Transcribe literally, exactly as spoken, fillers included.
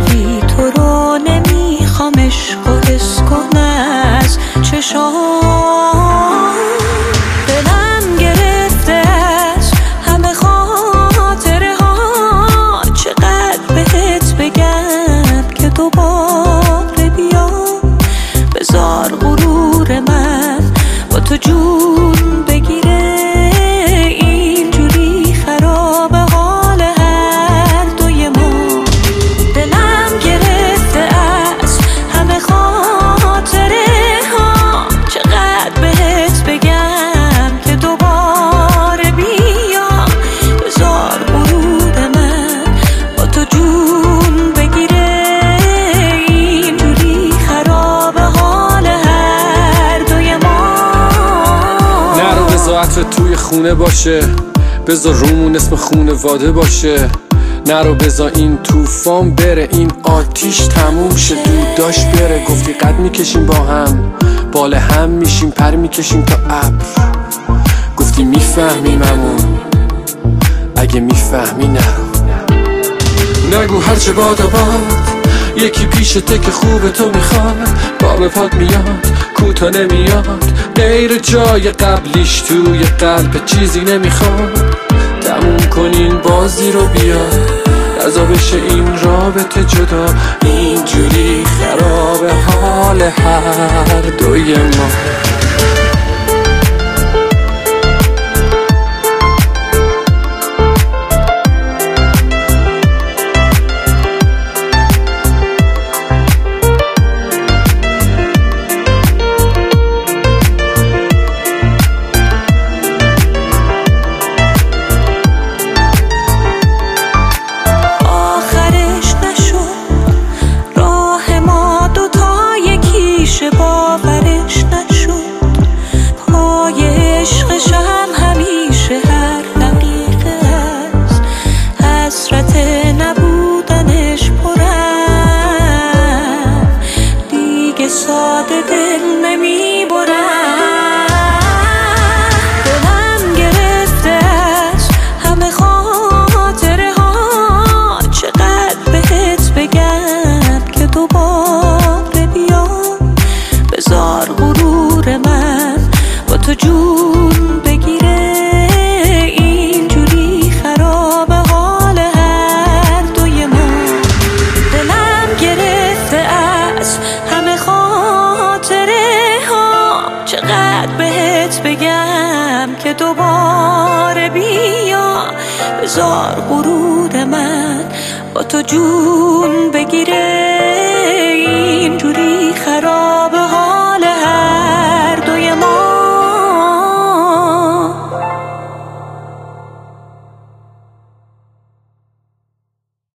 ولی تو رو نمیخوام عشق و حس کن از چشام. دلم گرفته از همه خاطره ها، چقدر بهت بگم که دوباره بیام. بذار غرور من با تو جون بگیره، اینجوری خراب حال هر دوی ما. دلم گرفته از همه خاطره ها، چقدر بهت بگم که دوباره بیام. بذار غرور من با تو جون بگیره، اینجوری خراب حال هر دوی ما. نرو بذار عطر توی خونه باشه، بذار رومون اسم خونواده باشه. نرو بذار این توفان بره، این آتیش تموم شه. دود داشت بره، گفتی قد میکشیم با هم، بال هم میشیم، پر میکشیم تا ابر. گفتی میفهمیممون، اگه میفهمی نرو. نگو هرچه باد و باد، یکی پیشته که خوبه تو میخواد. باب پاد میاد، کوتا نمیاد، غیر جای قبلیش توی قلب چیزی نمیخواد. تموم کنین بازی رو بیا، رضا بشه این رابطه جدا، اینجوری خراب حال هر دوی ما. باورش نشد پای عشقشم همیشه هر دقیقه است حسرت نبودنش پرم، دیگه ساده دل نمیبرم. دلم گرفته از همه خاطره ها، چقدر بهت بگم که دوباره بیام. بذار غرور من با تو جون بگیره، اینجوری خراب حال هر دوی ما. دلم گرفته از همه خاطره ها، چقدر بهت بگم که دوباره بیا. بذار غرور من با تو جون بگیره،